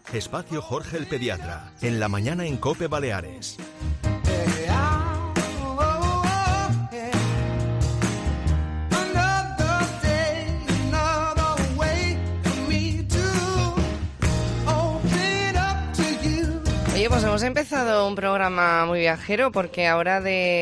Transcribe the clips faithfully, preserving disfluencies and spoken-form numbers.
Espacio Jorge el Pediatra, en la mañana en COPE Baleares. Oye, pues hemos empezado un programa muy viajero porque ahora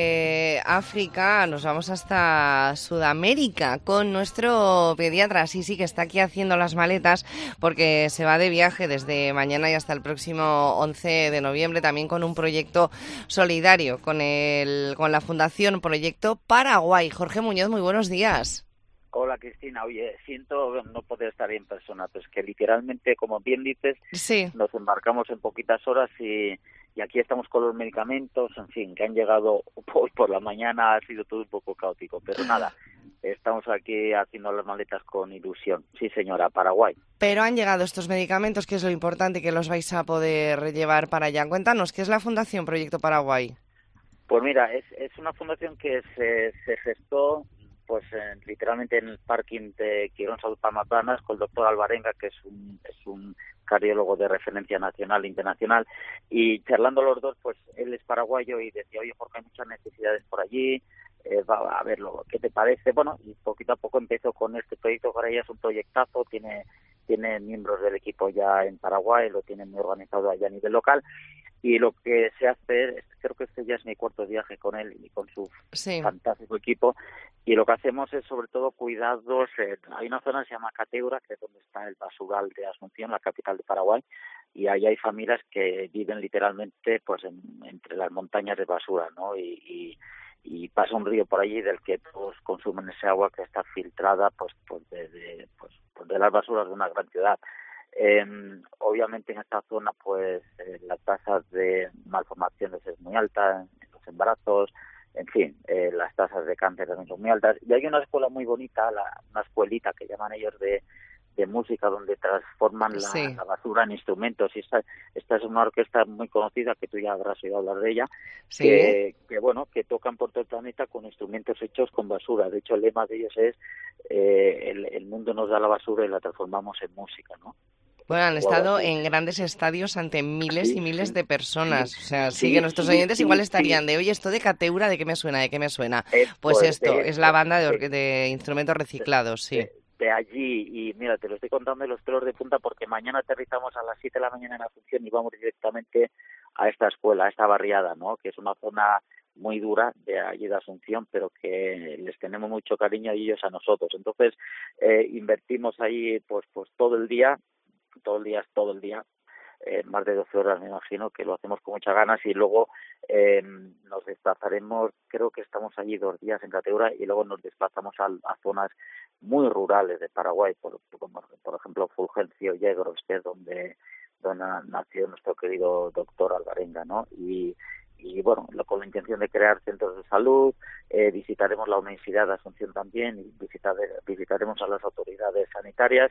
de África nos vamos hasta Sudamérica con nuestro pediatra. Sí, sí, que está aquí haciendo las maletas porque se va de viaje desde mañana y hasta el próximo once de noviembre, también con un proyecto solidario con, el, con la Fundación Proyecto Paraguay. Jorge Muñoz, muy buenos días. Hola Cristina, oye, siento no poder estar en persona, pues que literalmente, como bien dices, sí. nos embarcamos en poquitas horas y, y aquí estamos con los medicamentos, en fin, que han llegado hoy por la mañana, ha sido todo un poco caótico, pero nada, estamos aquí haciendo las maletas con ilusión. Sí señora, Paraguay. Pero han llegado estos medicamentos, que es lo importante, que los vais a poder llevar para allá. Cuéntanos, ¿qué es la Fundación Proyecto Paraguay? Pues mira, es, es una fundación que se, se gestó pues eh, literalmente en el parking de Quirón Salud Palma-Planas con el doctor Alvarenga, que es un es un cardiólogo de referencia nacional e internacional, y charlando los dos, pues él es paraguayo y decía, oye Jorge, hay muchas necesidades por allí, eh, va a verlo, ¿qué te parece? Bueno, y poquito a poco empezó con este proyecto, que ahora ya es un proyectazo, tiene tiene miembros del equipo ya en Paraguay, lo tienen muy organizado allá a nivel local. Y lo que se hace, creo que este ya es mi cuarto viaje con él y con su sí. fantástico equipo, y lo que hacemos es sobre todo cuidados. Eh, hay una zona que se llama Cateura, que es donde está el basural de Asunción, la capital de Paraguay, y ahí hay familias que viven literalmente pues en, entre las montañas de basura, ¿no? Y, y, y pasa un río por allí del que todos consumen ese agua que está filtrada pues, pues, de, de, pues, pues de las basuras de una gran ciudad. Eh, obviamente en esta zona pues eh, la tasa de malformaciones es muy alta en los embarazos, en fin, eh, las tasas de cáncer también son muy altas, y hay una escuela muy bonita, la, una escuelita que llaman ellos de, de música, donde transforman la, sí. la basura en instrumentos, y esta, esta es una orquesta muy conocida que tú ya habrás oído hablar de ella, sí. que, que bueno, que tocan por todo el planeta con instrumentos hechos con basura. De hecho el lema de ellos es eh, el, el mundo nos da la basura y la transformamos en música, ¿no? Bueno, han estado en grandes estadios ante miles sí, y miles sí, de personas. Sí, o sea, sí, sí que nuestros sí, oyentes sí, igual estarían sí. de, oye, esto de Cateura, ¿de qué me suena? ¿De qué me suena? Eh, Pues, pues esto, de, es la banda de, de, de instrumentos reciclados, sí. De, de allí, y mira, te lo estoy contando de los pelos de punta porque mañana aterrizamos a las siete de la mañana en Asunción y vamos directamente a esta escuela, a esta barriada, ¿no? Que es una zona muy dura de allí de Asunción, pero que les tenemos mucho cariño y ellos a nosotros. Entonces, eh, invertimos ahí pues pues todo el día, todo el día es todo el día, eh, más de doce horas me imagino, que lo hacemos con muchas ganas, y luego eh, nos desplazaremos, creo que estamos allí dos días en Cateura, y luego nos desplazamos a, a zonas muy rurales de Paraguay, por, como, por ejemplo Fulgencio Yegros, que es donde, donde nació nuestro querido doctor Alvarenga, ¿no? Y y bueno, con la intención de crear centros de salud, eh, visitaremos la Universidad de Asunción también, y visitar, visitaremos a las autoridades sanitarias,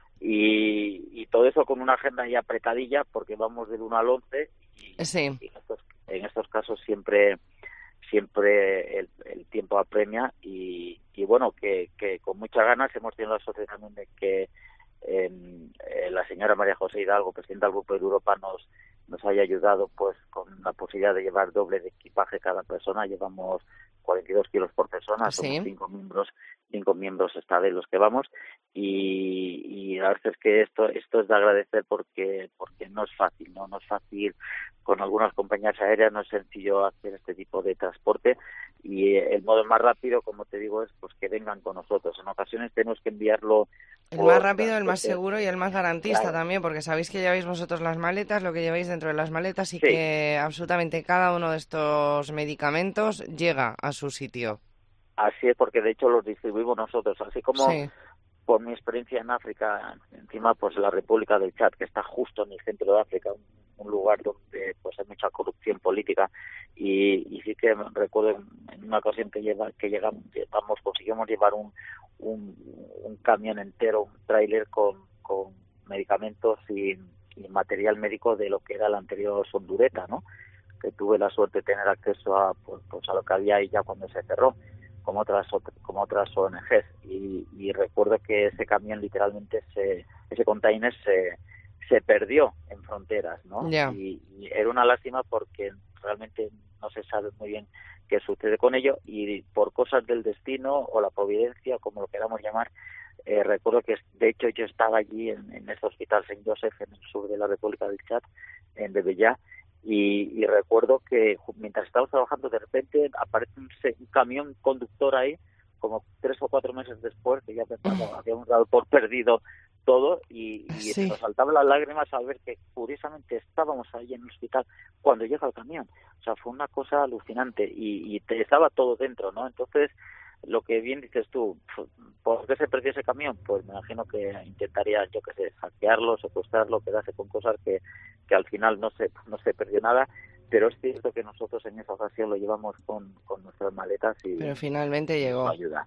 y, y todo eso con una agenda ya apretadilla, porque vamos del uno al once, y, sí. y en, estos, en estos casos siempre siempre el, el tiempo apremia, y, y bueno, que, que con muchas ganas hemos tenido la suerte también de que eh, eh, la señora María José Hidalgo, presidenta del Grupo de Europa, nos nos haya ayudado pues con la posibilidad de llevar doble de equipaje cada persona. Llevamos cuarenta y dos kilos por persona, ¿sí? Somos cinco miembros, cinco miembros esta vez los que vamos, y, y la verdad es que esto esto es de agradecer porque porque no es fácil, no no es fácil con algunas compañías aéreas, no es sencillo hacer este tipo de transporte, y el modo más rápido, como te digo, es pues que vengan con nosotros. En ocasiones tenemos que enviarlo el más rápido, el más seguro y el más garantista, claro. también, porque sabéis que lleváis vosotros las maletas, lo que lleváis dentro de las maletas, y sí. que absolutamente cada uno de estos medicamentos llega a su sitio. Así es, porque de hecho los distribuimos nosotros, así como sí. por mi experiencia en África, encima pues la República del Chad, que está justo en el centro de África, un, un lugar donde pues hay mucha corrupción política, y, y sí que recuerdo en una ocasión que lleva, que llegamos, llevamos, conseguimos llevar un, un, un camión entero, un tráiler con, con medicamentos y, y material médico de lo que era la anterior Sondureta, ¿no? Que tuve la suerte de tener acceso a pues, pues a lo que había ahí ya cuando se cerró, como otras como otras O N Ges, y, y recuerdo que ese camión literalmente se ese container se se perdió en fronteras, ¿no? Yeah. Y, y era una lástima porque realmente no se sabe muy bien qué sucede con ello, y por cosas del destino o la providencia, como lo queramos llamar, eh, recuerdo que de hecho yo estaba allí en, en este hospital Saint Joseph en el sur de la República del Chad, en Bebella, y, y recuerdo que mientras estábamos trabajando de repente aparece un, un camión conductor ahí, como tres o cuatro meses después, que ya pensaba, habíamos dado por perdido todo, y, y Sí. nos saltaban las lágrimas al ver que curiosamente estábamos ahí en el hospital cuando llega el camión. O sea, fue una cosa alucinante, y, y te, estaba todo dentro, ¿no? Entonces, lo que bien dices tú, ¿por qué se perdió ese camión? Pues me imagino que intentaría, yo qué sé, hackearlo, secuestrarlo, quedarse con cosas que, que al final no se, no se perdió nada. Pero es cierto que nosotros en esa ocasión lo llevamos con, con nuestras maletas y... Pero finalmente llegó. Ayuda.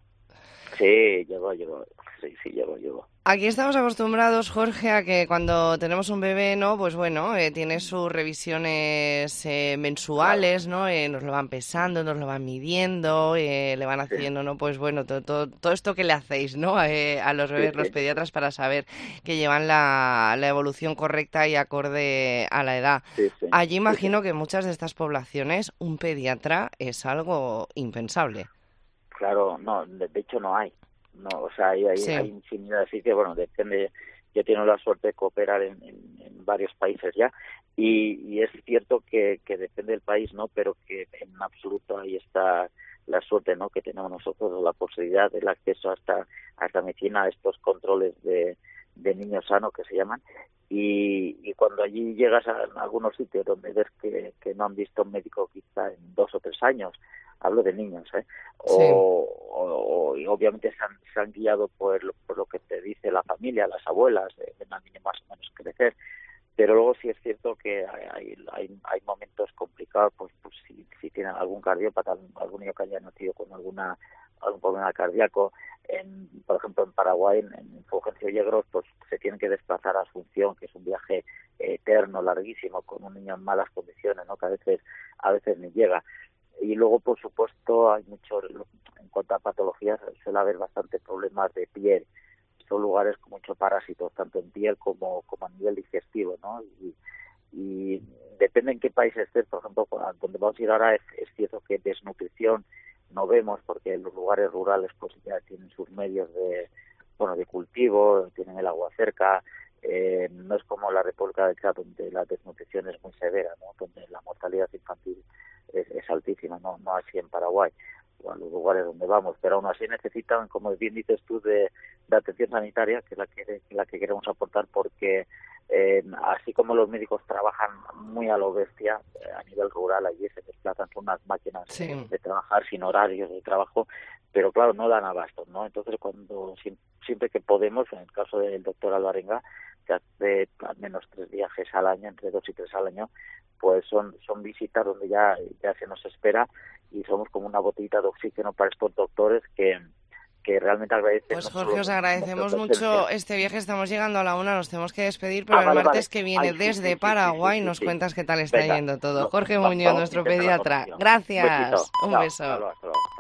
Sí, llegó, llegó. Sí, sí, llegó, llegó. Aquí estamos acostumbrados, Jorge, a que cuando tenemos un bebé, ¿no? Pues bueno, eh, tiene sus revisiones eh, mensuales, ¿no? Eh, nos lo van pesando, nos lo van midiendo, eh, le van haciendo, ¿no? Pues bueno, todo, todo, todo esto que le hacéis, ¿no? Eh, a los bebés, sí, los pediatras, para saber que llevan la, la evolución correcta y acorde a la edad. Sí, sí. Allí imagino sí, sí. que en muchas de estas poblaciones un pediatra es algo impensable. Claro, no, de, de hecho no hay. No, o sea, hay, hay, sí. hay infinidad de sitios, bueno, depende, yo he tenido la suerte de cooperar en, en, en varios países ya, y, y es cierto que, que depende del país, ¿no? Pero que en absoluto ahí está la suerte, ¿no? Que tenemos nosotros, la posibilidad del acceso a esta, a esta medicina, a estos controles de, de niños sanos que se llaman, y, y cuando allí llegas a, a algunos sitios donde ves que, que no han visto un médico quizá en dos o tres años, hablo de niños, ¿eh? O, sí. o, o y obviamente se han, se han guiado por lo, por lo que te dice la familia, las abuelas, eh, ven al niño más o menos crecer, pero luego sí es cierto que hay, hay, hay momentos complicados, pues, pues si, si tienen algún cardiópata, algún niño que haya nacido con alguna algún problema cardíaco, en, por ejemplo en Paraguay, en, en Fulgencio Yegros, pues se tienen que desplazar a Asunción, que es un viaje eterno, larguísimo, con un niño en malas condiciones, ¿no? Que a veces a veces ni llega. Y luego, por supuesto, hay mucho, en cuanto a patologías, suele haber bastante problemas de piel. Son lugares con muchos parásitos, tanto en piel como, como a nivel digestivo, ¿no? Y, y depende en qué país estés, por ejemplo, donde vamos a ir ahora, es, es cierto que desnutrición no vemos, porque los lugares rurales pues ya tienen sus medios de, bueno, de cultivo, tienen el agua cerca. Eh, no es como la República del Chad, donde la desnutrición es muy severa, ¿no? Donde la mortalidad infantil es, es altísima, no no así en Paraguay o a los lugares donde vamos, pero aún así necesitan, como bien dices tú, de, de atención sanitaria, que es la que, la que queremos aportar, porque eh, así como los médicos trabajan muy a lo bestia, eh, a nivel rural allí se desplazan con unas máquinas sí. de trabajar sin horarios de trabajo, pero claro, no dan abasto, ¿no? Entonces, cuando siempre que podemos, en el caso del doctor Alvarenga, que hace al menos tres viajes al año, entre dos y tres al año, pues son son visitas donde ya ya se nos espera, y somos como una botellita de oxígeno para estos doctores que que realmente agradecen. Pues no Jorge, solo os agradecemos mucho este viaje. Estamos llegando a la una, nos tenemos que despedir, pero ah, el vale, martes vale. que viene Ay, sí, desde sí, Paraguay sí, sí, sí, nos sí. cuentas qué tal está Venga, yendo todo. no, Jorge va, Muñoz, vamos nuestro a intentar la pediatra. conexión. Gracias. Un besito. Un Chao, beso. hasta luego, hasta luego.